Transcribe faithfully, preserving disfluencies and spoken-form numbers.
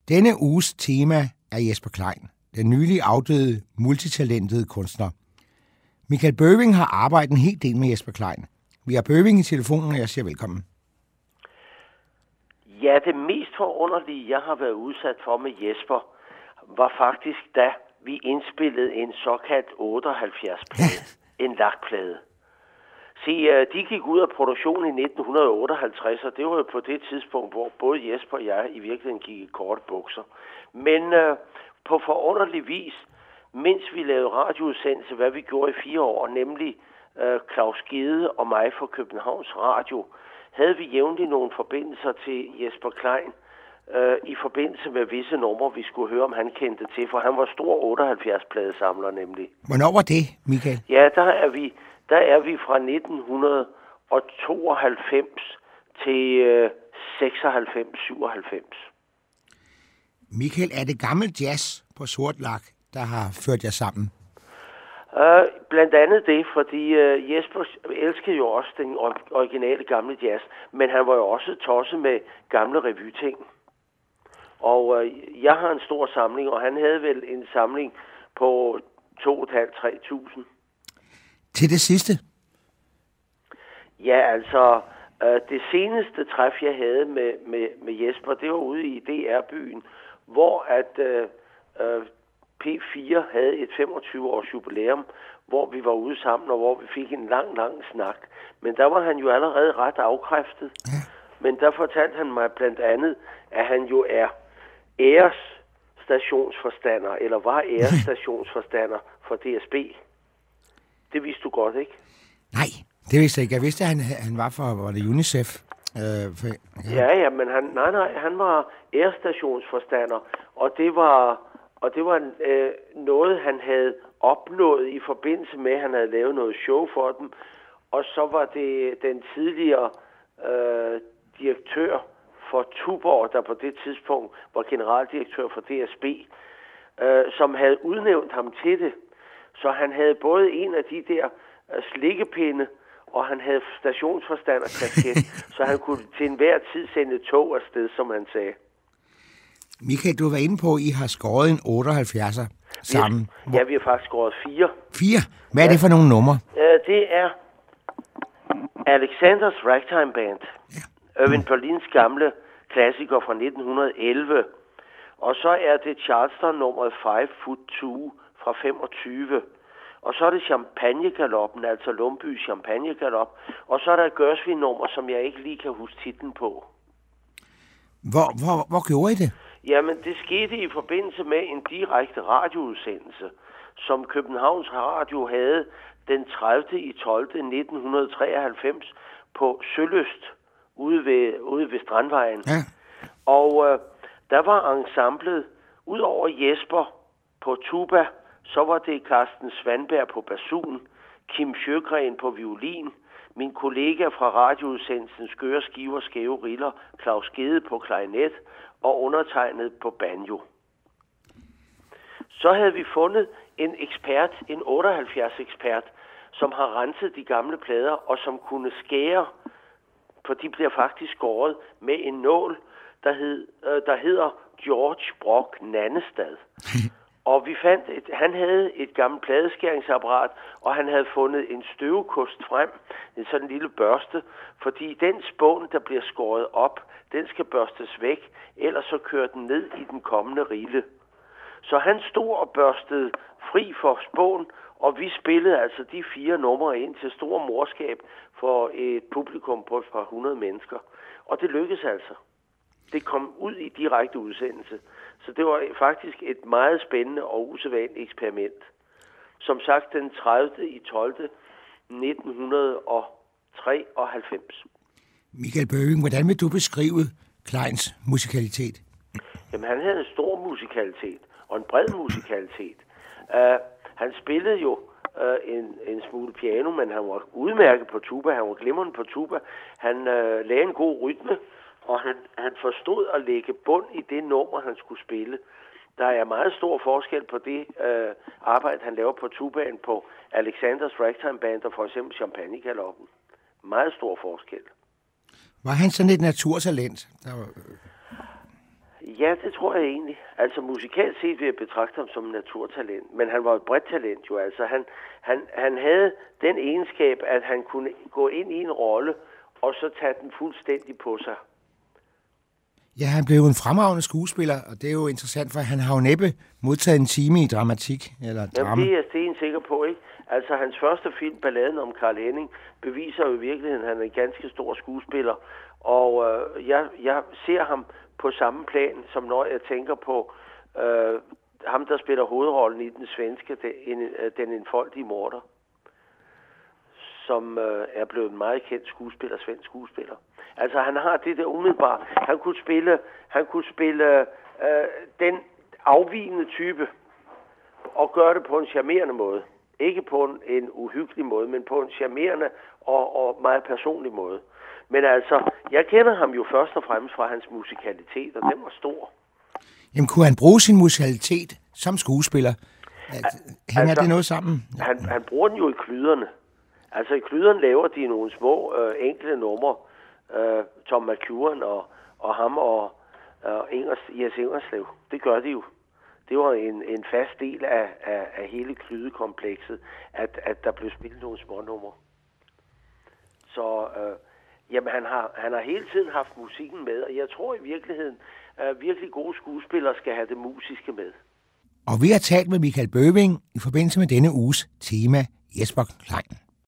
Denne uges tema er Jesper Klein, den nylig afdøde, multitalentede kunstner. Michael Bøving har arbejdet en hel del med Jesper Klein. Vi har Bøving i telefonen, og jeg siger velkommen. Ja, det mest forunderlige, jeg har været udsat for med Jesper, var faktisk, da vi indspillede en såkaldt otteoghalvfjerds-plade, en lakplade. Se, de gik ud af produktion i nitten otteoghalvtreds, og det var jo på det tidspunkt, hvor både Jesper og jeg i virkeligheden gik i korte bukser. Men øh, på forunderlig vis, mens vi lavede radioudsendelse, hvad vi gjorde i fire år, nemlig øh, Claus Gede og mig fra Københavns Radio, havde vi jævnligt nogle forbindelser til Jesper Klein, øh, i forbindelse med visse numre, vi skulle høre, om han kendte til, for han var stor otteoghalvfjerds-pladesamler nemlig. Hvornår var det, Michael? Ja, der er vi, der er vi fra nitten tooghalvfems til øh, seksoghalvfems syvoghalvfems. Michael, er det gammel jazz på sort lak, der har ført jer sammen? Uh, blandt andet det, fordi uh, Jesper elskede jo også den originale gamle jazz, men han var jo også tosset med gamle revyting. Og uh, jeg har en stor samling, og han havde vel en samling på to tusind fem hundrede til tre tusind. Til det sidste? Ja, altså, uh, det seneste træf, jeg havde med, med, med Jesper, det var ude i D R-byen, hvor at uh, uh, P fire havde et femogtyve års jubilæum, hvor vi var ude sammen, og hvor vi fik en lang, lang snak. Men der var han jo allerede ret afkræftet. Ja. Men der fortalte han mig blandt andet, at han jo er ærestationsforstander, eller var ærestationsforstander for D S B. Det vidste du godt, ikke? Nej, det vidste jeg ikke. Jeg vidste, at han, han var for, var det UNICEF? Øh, for, ja. ja, ja, men han, nej, nej, han var ærestationsforstander, og det var... Og det var øh, noget, han havde opnået i forbindelse med, at han havde lavet noget show for dem. Og så var det den tidligere øh, direktør for Tuborg, der på det tidspunkt var generaldirektør for D S B, øh, som havde udnævnt ham til det. Så han havde både en af de der øh, slikkepinde, og han havde stationsforstanderkasket, så han kunne til enhver tid sende et tog afsted, som han sagde. Michael, du var inde på, at I har skåret en otteoghalvfjerser sammen. Vi, ja, vi har faktisk skåret fire. Fire? Hvad er ja. det for nogle numre? Uh, det er Alexanders Ragtime Band. Ja. Irving Berlins gamle klassiker fra nitten elleve. Og så er det Charleston-nummeret Five Foot Two fra femogtyve. Og så er det Champagnegaloppen, altså Lumbys Champagnegalop. Og så er der et Gørsvig-nummer, som jeg ikke lige kan huske titlen på. Hvor, hvor, hvor gjorde I det? Jamen, det skete i forbindelse med en direkte radioudsendelse, som Københavns Radio havde den tredivte tolvte nitten treoghalvfems på Sølyst ude ved, ude ved Strandvejen. Ja. Og øh, der var ensemblet, ud over Jesper på tuba, så var det Carsten Svanberg på basun, Kim Sjøgren på violin, min kollega fra radioudsendelsen Skøre Skiver Skæve Riller, Claus Gede på klarinet og undertegnet på banjo. Så havde vi fundet en ekspert, en otteoghalvfjerds-ekspert, som har renset de gamle plader og som kunne skære, for de bliver faktisk skåret med en nål, der, hed, øh, der hedder George Brock Nannestad. Og vi fandt, et, han havde et gammelt pladeskæringsapparat, og han havde fundet en støvekost frem, en sådan lille børste, fordi den spån, der bliver skåret op, den skal børstes væk, ellers så kører den ned i den kommende rille. Så han stod og børstede fri for spån, og vi spillede altså de fire numre ind til stor morskab for et publikum på et par hundrede mennesker. Og det lykkedes altså. Det kom ud i direkte udsendelse. Så det var faktisk et meget spændende og usædvanligt eksperiment. Som sagt den tredivte tolvte nitten treoghalvfems. Michael Bøving, hvordan vil du beskrive Kleins musikalitet? Jamen, han havde en stor musikalitet og en bred musikalitet. Uh, han spillede jo uh, en, en smule piano, men han var udmærket på tuba. Han var glimrende på tuba. Han uh, lagde en god rytme. Og han, han forstod at lægge bund i det nummer, han skulle spille. Der er meget stor forskel på det øh, arbejde, han laver på tubaen på Alexanders Ragtime Band og for eksempel Champagnegaloppen. Meget stor forskel. Var han sådan et naturtalent? Der var... Ja, det tror jeg egentlig. Altså musikalt set vil jeg betragte ham som en naturtalent, men han var et bredt talent jo. Altså han, han, han havde den egenskab, at han kunne gå ind i en rolle, og så tage den fuldstændig på sig. Ja, han blev en fremragende skuespiller, og det er jo interessant, for han har jo næppe modtaget en time i dramatik eller drama. Jamen, det er jeg sten sikker på, ikke? Altså, hans første film, Balladen om Karl Henning, beviser jo i virkeligheden, at han er en ganske stor skuespiller. Og øh, jeg, jeg ser ham på samme plan, som når jeg tænker på øh, ham, der spiller hovedrollen i den svenske, den, den enfoldige morder, som øh, er blevet en meget kendt skuespiller, svensk skuespiller. Altså, han har det der umiddelbart. Han kunne spille, han kunne spille øh, den afvigende type, og gøre det på en charmerende måde. Ikke på en, en uhyggelig måde, men på en charmerende og, og meget personlig måde. Men altså, jeg kender ham jo først og fremmest fra hans musikalitet, og den var stor. Jamen, kunne han bruge sin musikalitet som skuespiller? Hænger altså, det noget sammen? Ja. Han, han bruger den jo i klyderne. Altså, i klyderne laver de nogle små, øh, enkle numre. Øh, Tom McEwan og, og ham og øh, Ingers, Jes Ingerslev. Det gør de jo. Det var en, en fast del af, af, af hele klydekomplekset, at, at der blev spillet nogle smånumre. Så øh, jamen, han, har, han har hele tiden haft musikken med, og jeg tror i virkeligheden, at virkelig gode skuespillere skal have det musiske med. Og vi har talt med Michael Bøving i forbindelse med denne uges tema Jesper Klein.